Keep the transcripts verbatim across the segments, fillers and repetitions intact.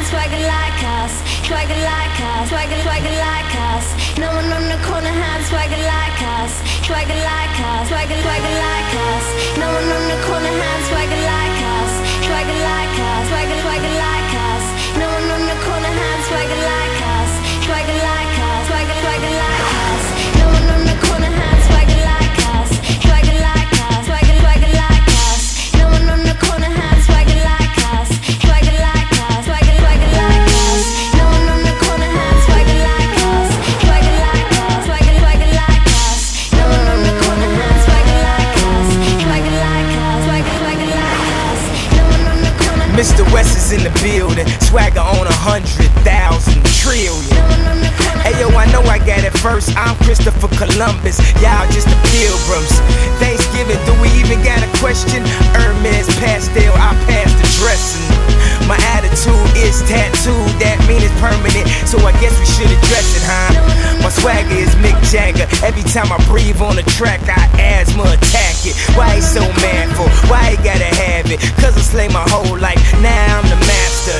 swagger like us, swagger like us, swagger, swagger like us. No one on the corner has swagger like us, swagger like us, swagger, swagger like us. No one on the corner has swagger like us, swagger like us, swagger, swagger like us. No one on the corner has swagger like us, swagger like us, swagger, swagger like us. No one on the corner has swagger like us, swagger like us, swagger, swagger like us. No one on the corner has swagger like us, swagger like us, swagger, swagger like us. No one on the corner has swagger like us, swagger like us, swagger, swagger like us. No one on the corner has swagger like us, swagger like us, swagger, swagger like us. No one on the corner. Mister West is in the building, swagger on a hundred thousand trillion. Hey yo, I know I got it first. I'm Christopher Columbus, y'all just the pilgrims. Thanksgiving, do we even got a question? Hermes pastel, I pass the dressing. My attitude is tattooed, that mean it's permanent, so I guess we should address it, huh? My swagger is Mick Jagger. Every time I breathe on the track, I asthma attack it. Why he so manful? Why he gotta have it? Cause I slay my whole life, now I'm the master.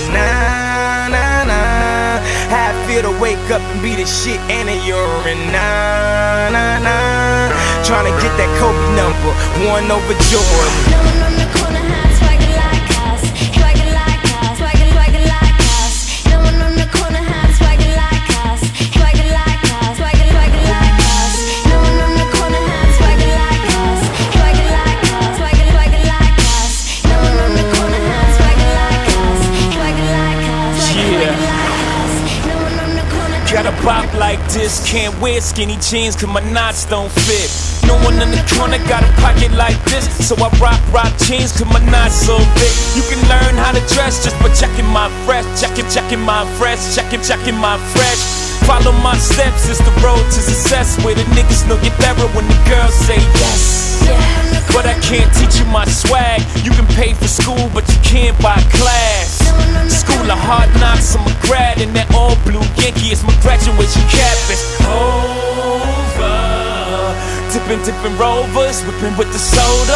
Nah, nah, nah. How I feel to wake up and be the shit and a urine. Nah, nah, nah. Tryna get that Kobe number, one over Jordan. No one on the corner has swagger like us, swagger like us, swagger, swagger like us. No one on the corner has swagger like us, swagger like us, swagger, swagger like us. No one on the corner has swagger like us, swagger like us, swagger, swagger like us. No one on the corner has swagger like us, swagger like us, swagger, swagger like us. No one on the corner. Gotta pop like this, can't wear skinny jeans cause my knots don't fit. No one in the corner got a pocket like this, so I rock, rock jeans cause my knots so big. You can learn how to dress just by checking my fresh, checking, checking my fresh, checking, checking my fresh. Follow my steps, it's the road to success, where the niggas know get better when the girls say yes. But I can't teach you my swag. You can pay for school, but you can't buy class. School of hard knocks, I'm a grad, and that all blue Yankee is my graduation campus. Over, dipping, dipping rovers, whipping with the soda.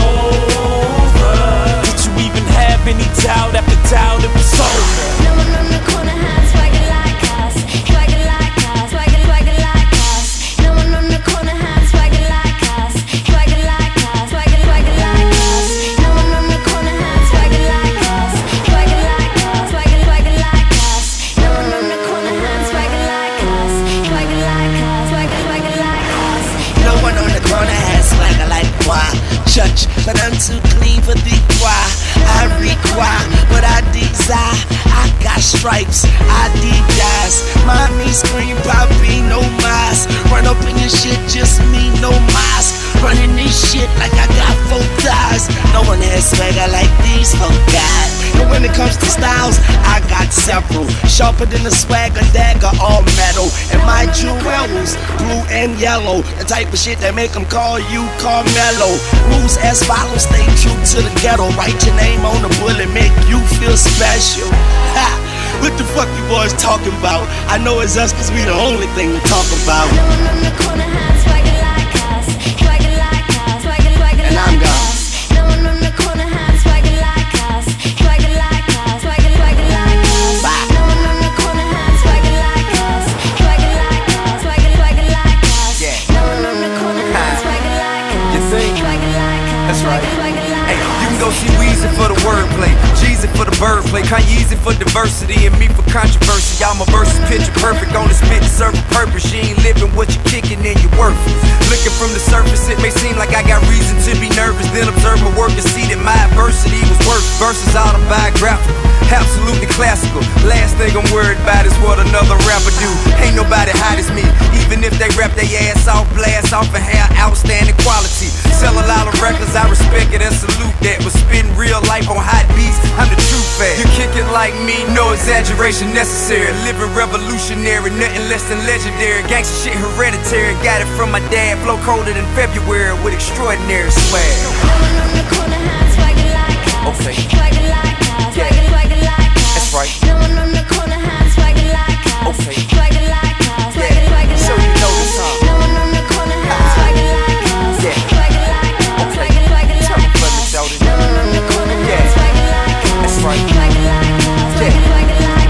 Over, did you even have any doubt after doubt it was over? No one on the corner has swagger like us, swagger like us, swagger, swagger like us. No one on the corner has swagger like us, swagger like us, swagger, swagger like us. No one on the corner has swagger like us, swagger like us, swagger, swagger like us. No one on the corner has swagger like us, swagger like us, swagger, swagger like us. No one on the corner has swagger like moi. Church, but I'm too clean for the choir. I require what I desire. I got stripes, I D-dies. Mommy scream, Poppy, no mask. Run up in your shit, just me, no mask. Running this shit like I got four thighs. No one has swagger like these folk got. And when it comes to styles, I got several. Sharper than a swagger dagger, all metal. And my jewels, blue and yellow. The type of shit that make them call you Carmelo. Rules as follows, stay true to the ghetto. Write your name on the bullet, make you feel special. Ha! What the fuck you boys talking about? I know it's us cause we the only thing to talk about. No one on the corner has swagger like us, swagger like us, swagger, swagger And like I'm gone. us. No one on the corner has swagger like us, swagger like us, swagger, swagger like us. Bye. No one on the corner has swagger like us, swagger like us, swagger, swagger like us. Yeah. No one on the corner has swagger like us, You think? swagger like us, That's right. swagger, swagger like Hey, us. you can go see Weezy for the wordplay, Jeezy for the birdplay, Kanyeezy for diversity, and me for controversy. Y'all my verses picture perfect on the spit to serve a purpose. You ain't living what you kicking and you're worthless. Looking from the surface, it may seem like I got reason to be nervous. Then observe my work and see that my adversity was worth. Verses autobiographical, absolutely classical. Last thing I'm worried about is what another rapper do. Ain't nobody hot as me, even if they rap their ass off, blast off and have outstanding quality. Sell a lot of records, I respect it and salute that. But spitting real life on hot beats, I'm the true fan. You kick it like me, no exaggeration necessary. Living revolutionary, nothing less than legendary. Gangsta shit hereditary, got it from my dad. Flow colder than February with extraordinary swag. No one on the corner has swagger like us, Okay. swagger like us, Yeah. swagger, swagger like us. That's right. No one on the corner has swagger like us, Okay. swagger like us, swagger, Yeah. swagger So like you know us. this song. No one on the corner has swagger like us, Yeah. swagger like us, Okay. swagger, swagger Tell like me, brother, us. shout it. No one on the corner Yeah. has swagger like us, That's right. swagger like us, Yeah. swagger, swagger like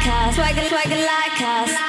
us, swagger, swagger like us.